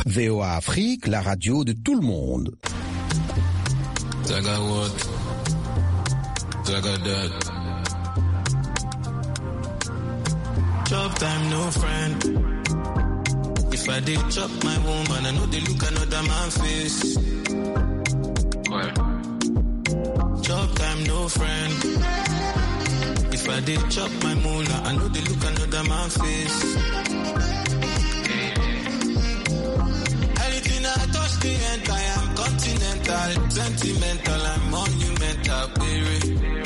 VOA Afrique, la radio de tout le monde. Zaga what? Zaga that. Chop time, no friend. If I did chop my woman, I know they look another man's face. Chop time, no friend. If I did chop my moolah, I know they look another man's face. Anything I touch the end, I am continental, sentimental, I'm monumental, baby.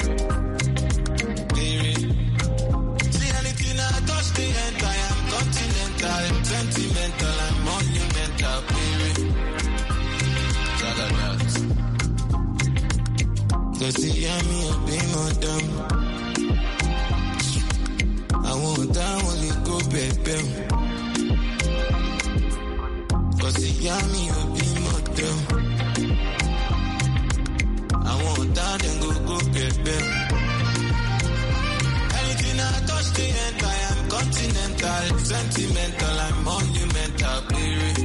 See anything I touch the end, I am continental, sentimental, I'm monumental, baby. Cause you hear me up in my dumb. I want that only go baby. Cause you hear me up in my dumb. I want that and go baby. Anything I touch the end, I am continental, sentimental, I'm monumental, baby.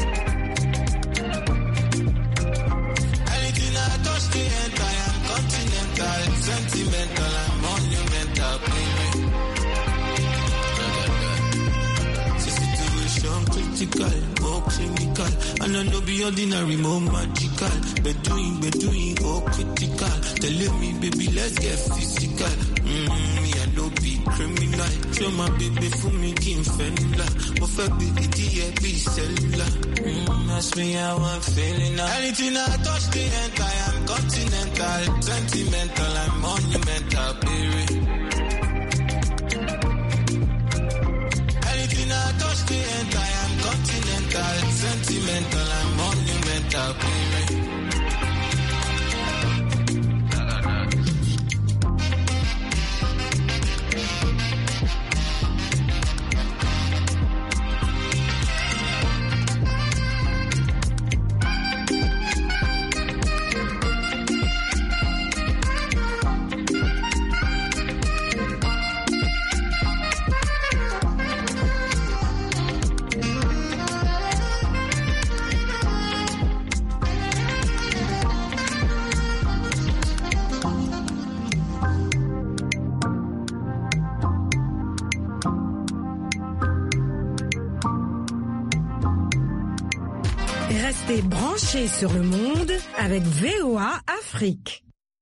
Anything I touch the end, I am continental, sentimental, and monumental, baby. Situation critical, more clinical, and I know be ordinary, more magical. Bedoing, oh critical. Telling me, baby, let's get physical. Me, I know be criminal. Show my baby for me, Kim Fenula. Perfect be idiot, be cellular. Ask me how I'm feeling now. Anything I touch the end, I am continental, sentimental, I'm monumental, baby. Anything I touch the end, I am continental, sentimental, I'm monumental, baby. Restez branchés sur le monde avec VOA Afrique.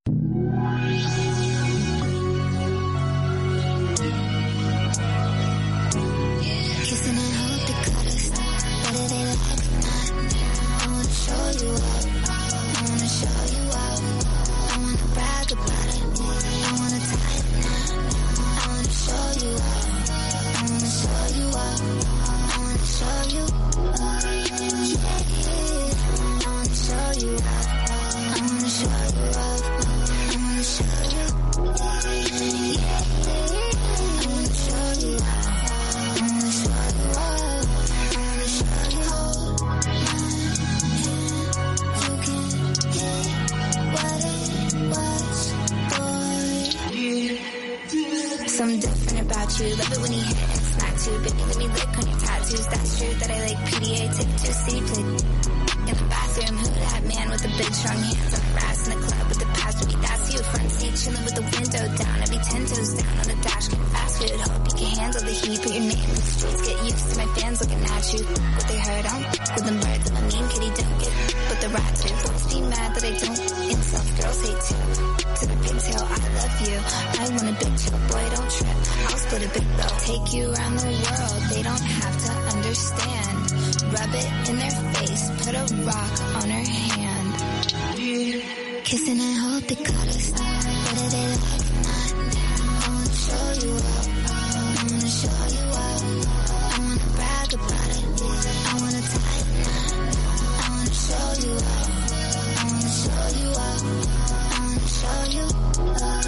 Something different about you. Love it when you hit it and smack too. Baby, let me lick on your tattoos. That's true that I like PDA. Take it to a city plate. In the bathroom, who that man with the big strong hands on the ass in the club with the past week? That's you. Front seat chilling with the window down. I be 10 toes down on the dash. Getting fast food. Hope you can handle the heat. Put your name in the streets. Get used to my fans looking at you. What they heard on with them birds. I'm a mean kitty. Don't get but the rat too. Boys be mad that I don't. Insult girls hate too. To the pigtail, I love you. I want a big chill, boy, don't trip. I'll split a big bill. Take you around the world. They don't have to understand. Rub it in their face. Put a rock on her hand. Kissing and hope they cut us. Whether they like or not. I wanna show you up. I wanna show you up. I wanna brag about it. I wanna tie a knot. I wanna show you up. I wanna show you up. I wanna show you up.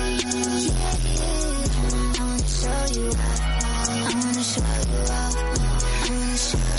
Yeah. I wanna show you up. I wanna show you up. I wanna show you up.